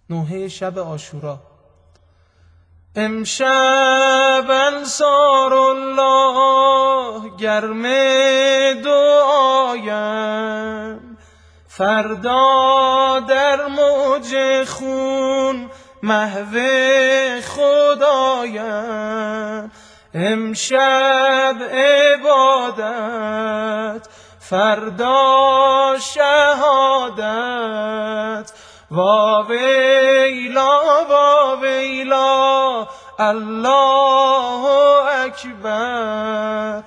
نوحه شب عاشورا. امشب انصار الله گرم دعایم، فردا در موج خون محو خدایم. امشب عبادت، فردا شهادت. واویلا واویلا الله اکبر،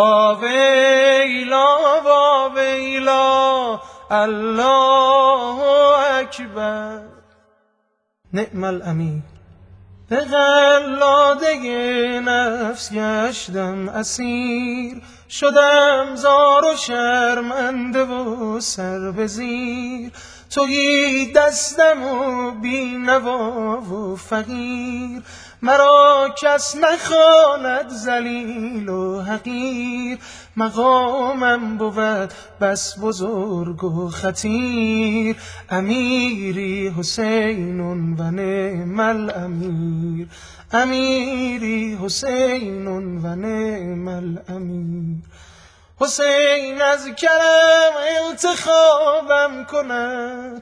واویلا واویلا الله اکبر. نعم الامیر. به قلاده نفس گشتم اسیر، شدم زار و شرمنده و سر به زیر. تویی دستم و بی‌نوا و فقیر، مرا کس نخواند ذلیل و حقیر. مقامم بود بس بزرگ و خطیر، امیری حسین و نعم الامیر، امیری حسین و نعم الامیر. حسین از کرم انتخابم کند،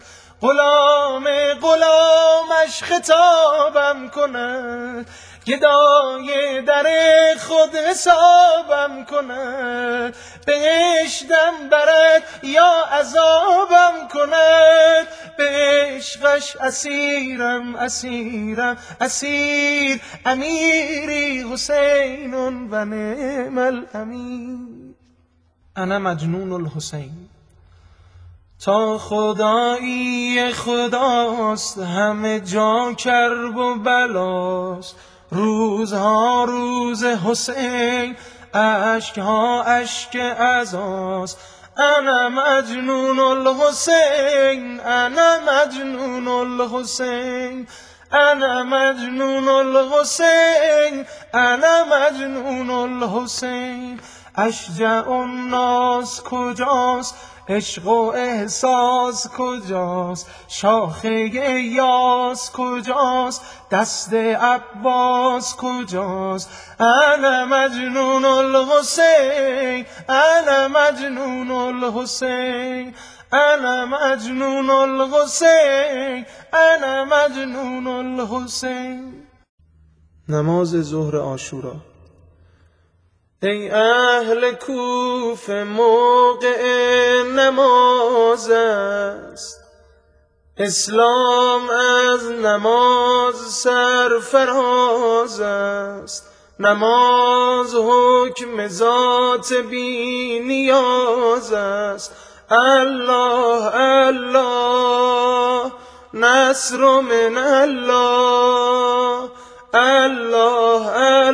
غلامش خطابم کند. گدای در خود حسابم کند، بهشتم برد یا عذابم کند. به عشقش اسیرم اسیرم اسیر، امیری حسین و نعم الامیر. انا مجنون الحسین. تا خدایی خداست همه جا کرب و بلاست. روزها روز حسین، اشکها اشک عزاست. انا مجنون الحسین، انا مجنون الحسین، انا مجنون الحسین، انا مجنون الحسین. اشجع الناس کجاست؟ عشق و احساس کجاست؟ شاخه یاس کجاست؟ دست عباس کجاست؟ انا مجنون الحسین، انا مجنون الحسین، انا مجنون الحسین، انا مجنون الحسین. نماز ظهر عاشورا. ای اهل کوفه موقع نماز است، اسلام از نماز سرفراز است. نماز حکم ذات بی نیاز است. الله الله نصر من الله، الله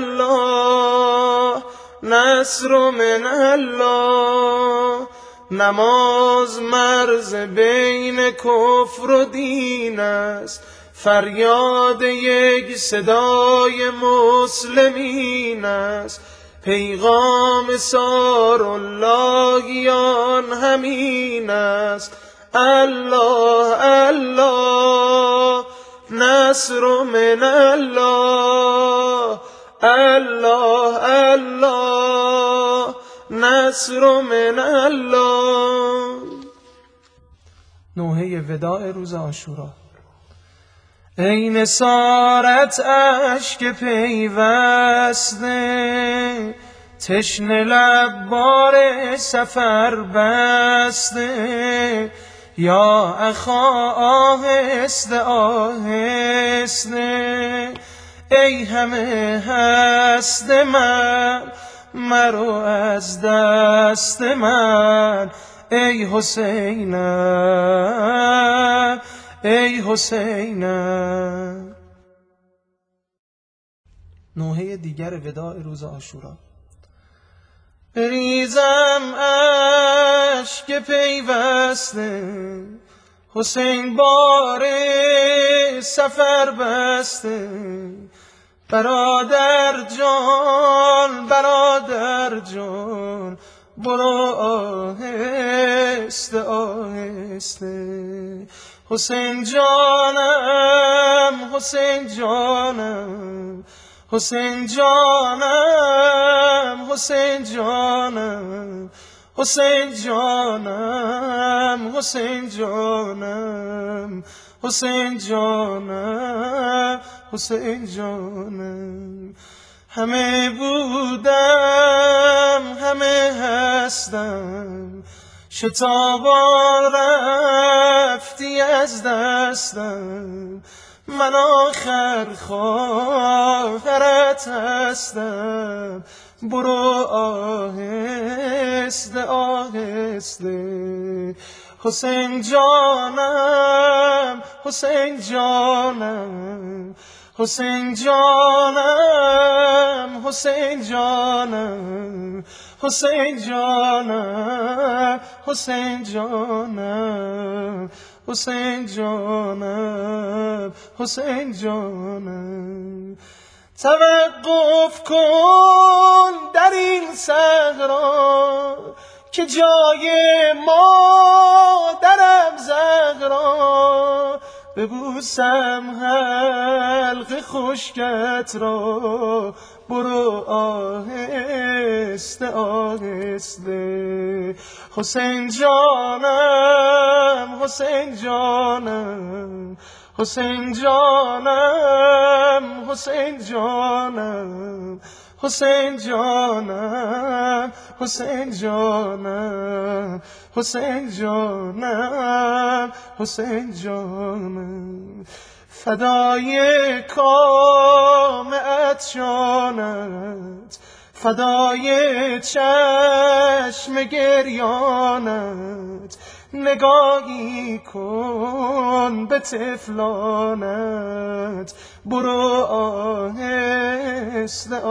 الله نصر من الله. نماز مرز بین کفر و دین است، فریاد یک صدای مسلمین است. پیغام سار اللهیان همین است. الله الله نصر من الله، الله الله نصر من الله. نوحه وداع روز عاشورا. ای نثارت اشک پیوسته، تشنه لب بار سفر بسته. یا اخا آهسته آهسته، ای همه هست من مرو از دست من. ای حسینم ای حسینم. نوحه دیگر وداع روز عاشورا. بریزم اشک پیوسته، حسین بار سفر بسته. برادر جان برادر جان، برو آهسته آهسته. حسین جانم حسین جانم حسین جانم حسین جانم حسین جانم حسین جانم حسین جانم حسین جانم همه بودم همه هستم شتابان رفتی از دستم من آخر خواهرت هستم برو آهسته آهسته حسین جانم حسین جانم حسین جانم حسین جانم حسین جانم حسین جانم حسین جانم حسین جانم توقف کن در این صحرا که جای مادرم زهرا ببوسم حلق خشکت را برو آهسته آهسته حسین جانم حسین جانم حسین جانم حسین جانم حسین جانم حسین جانم حسین جانم حسین جانم فدای کام عطشانت فدای چشم گریانت نگاهی کن به طفلانت برو آهسته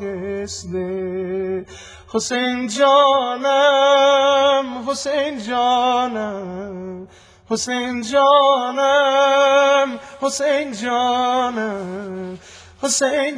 آهسته حسین جانم حسین جانم حسین جانم حسین جانم حسین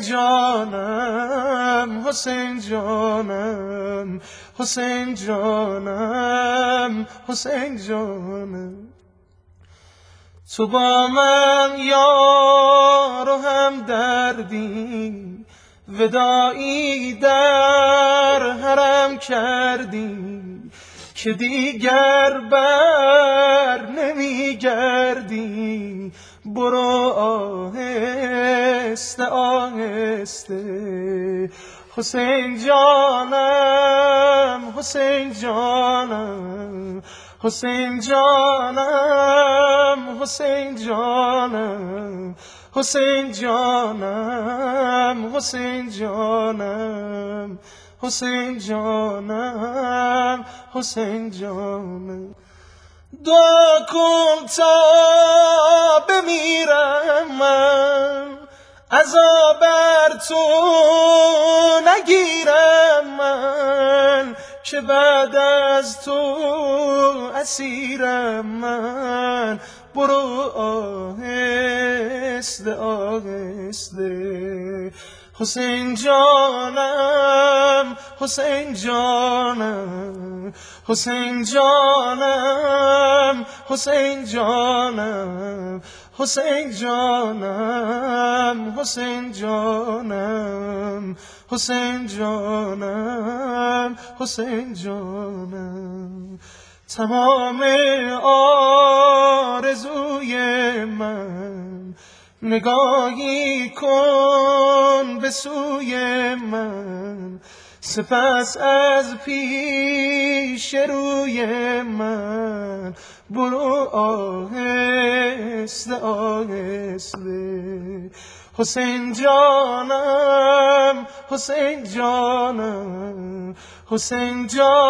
جانم حسین جانم حسین جانم حسین جانم تو با من یار و هم دردی وداعی در حرم کردی که دیگر بر نمیگردی برو آهسته آهسته حسین جانم حسین جانم حسین جانم حسین جانم حسین جانم حسین جانم حسین جانم حسین جانم دعا کن تا بمیرم من عذاب بر تو نگیرم من که بعد از تو اسیرم من برو آهسته آهسته حسین جانم حسین جانم حسین جانم حسین جانم حسین جانم حسین جانم حسین جانم حسین جانم تمام آرزوی من نگاهی کن به سوی من سپس از پیش روی من برو آهسته آهسته حسین جانم حسین جانم حسین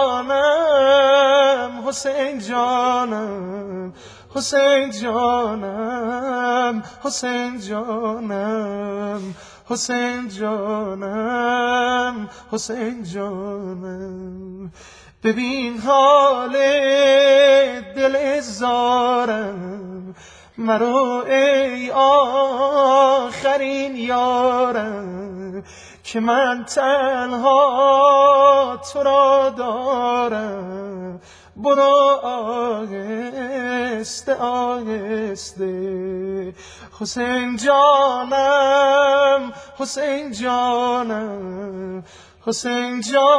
جانم حسین جانم حسین جانم حسین جانم حسین جانم حسین جانم ببین حال دل زارم مرو ای آخرین یارم که من تنها تو را دارم برو آهسته آهسته. حسین جانم حسین جانم حسین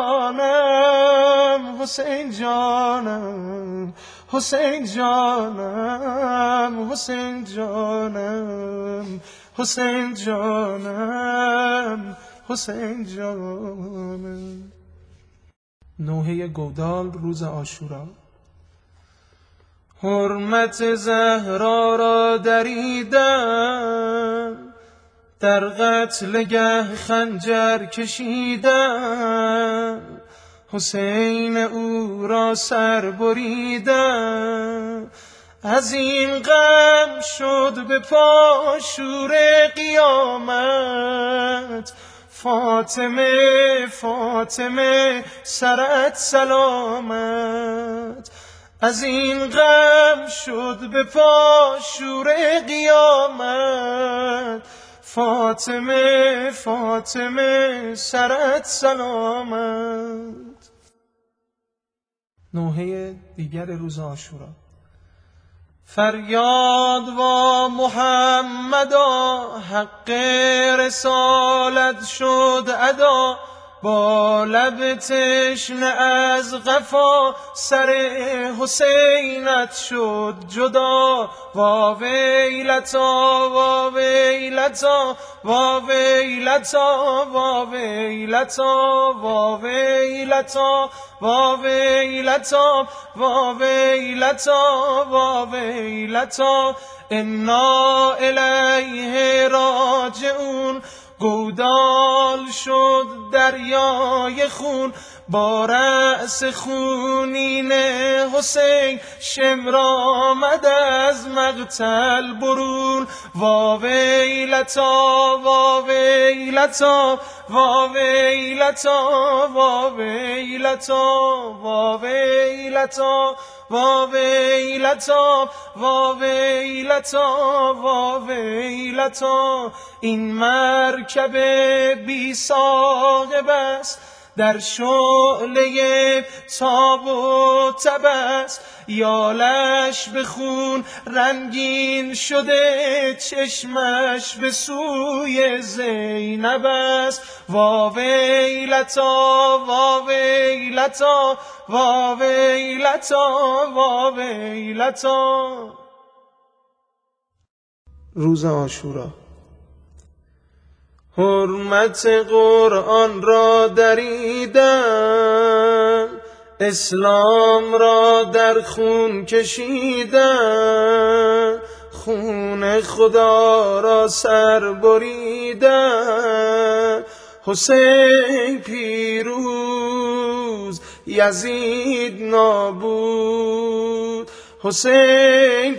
جانم حسین جانم حسین جانم حسین جانم حسین جانم حسین جانم. نوحه گودال روز عاشورا. حرمت زهرا را دریدم، در قتلگه خنجر کشیدم، حسین او را سر بریدم. از این غم شد به پا شور قیامت، فاطمه فاطمه سرت سلامت. از این غم شد به پا شور قیامت، فاطمه فاطمه سرت سلامت. نوحه دیگر روز عاشورا. فریاد و محمدا، حق رسالت شد ادا، با لب تشنه از قفا سر حسینت شد جدا. وا ویلتا وا ویلتا وا ویلتا وا ویلتا وا ویلتا وا ویلتا وا ویلتا وا ویلتا انا الیه راجعون. گودال شد دریای خون، با رأس خونین حسین شمر آمد از مقتل برون. وا ویلتا وا ویلتا وا ویلتا وا ویلتا وا ویلتا وا ویلتا وا ویلتا وا ویلتا. این مرکب بی ساقب است، در شعله تاب و تب است، یالش به خون رنگین شده، چشمش به سوی زینب است. وا ویلتا وا ویلتا وا ویلتا وا ویلتا. روز عاشورا. حرمت قرآن را دریدم، اسلام را در خون کشیدم، خون خدا را سر بریدم. حسین پیروز یزید نابود، حسین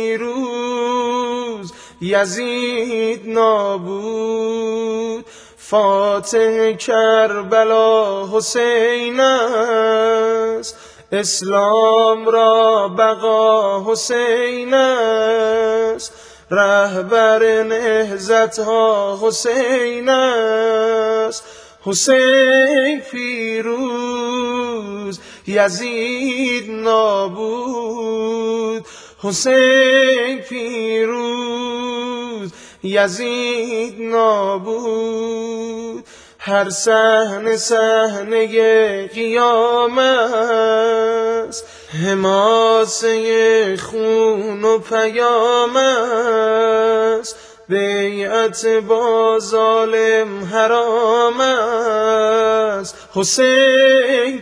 پیروز یزید نابود. فاتح کربلا حسین است، اسلام را بقا حسین است. رهبر نهضت ها حسین است، حسین پیروز یزید نابود، حسین پیروز یزید نابود. هر صحنه صحنه قیام است، حماسه خون و پیام است. بیعت با ظالم حرام است، حسین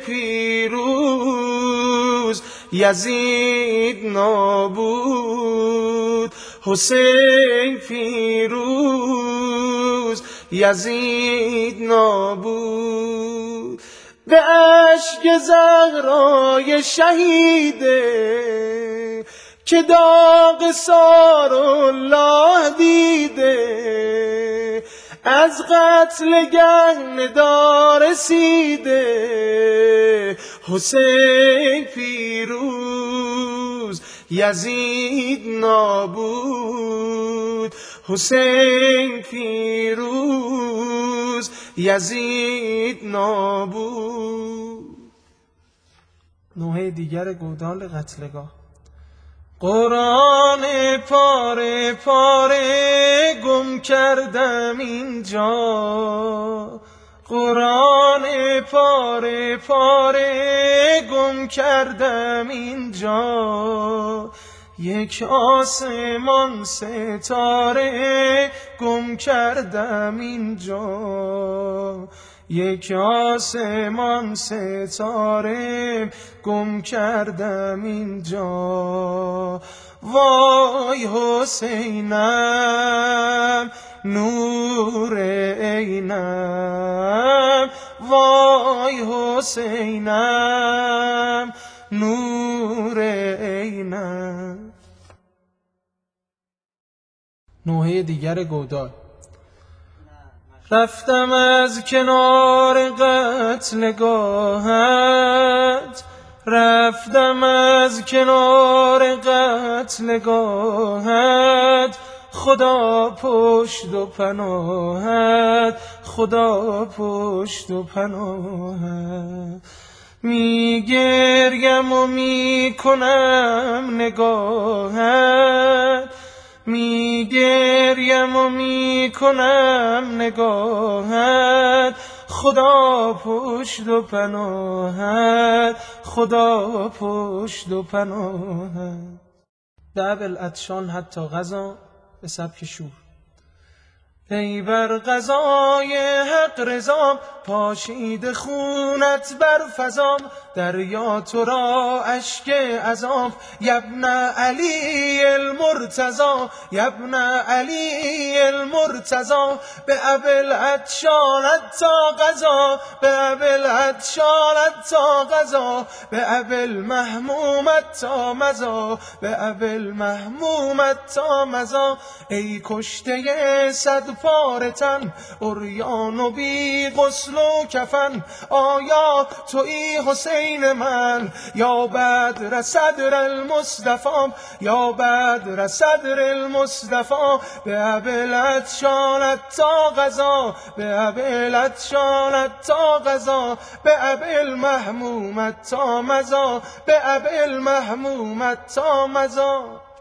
پیروز یزید نابود، حسین پیروز یزید نابود. به اشک زهرای شهیده که داغ سارالله دیده، از قتل گهنده رسیده. حسین پیروز یزید نابود، حسین پیروز یزید نابود. نوحه دیگر گودال قتلگاه. قرآن پاره پاره گم کردم اینجا، قرآن پاره پاره گم کردم اینجا، یک آسمان ستاره گم کردم اینجا، یک آسمان ستاره گم کردم اینجا. وای حسینم نور عینم، وای حسینم نور عینم. نوحه دیگر گودال. رفتم از کنار قتلگاهت، رفتم از کنار قتلگاهت، خدا پشت و پناهت، خدا پشت و پناهت. میگریم و میکنم نگاهت، میگریم و میکنم نگاهت، خدا پشت و پناهت، خدا پشت و پناهت. دعب العطشان حتی غذا به سبک شور. ای بر غذای حق رضام، پاشید خونت بر فضام، دریا تو را اشک عذاب، یبن علی المرتضی، یبن علی المرتضی، به ابوالعطشانت تا غذا، به ابوالعطشانت تا غذا، به ابوالمهمومت تا مزا، به ابوالمهمومت تا مزا. ای کشته صد پاره تن، عریان و بی غسل و کفن، آیا تویی حسین من یا بدر صدر المصطفی، یا بدر صدر المصطفی، به ابوالعطشانت تا غذا، به ابوالعطشانت تا غذا، به ابوالمهمومت تا مزا، به ابوالمهمومت تا مزا.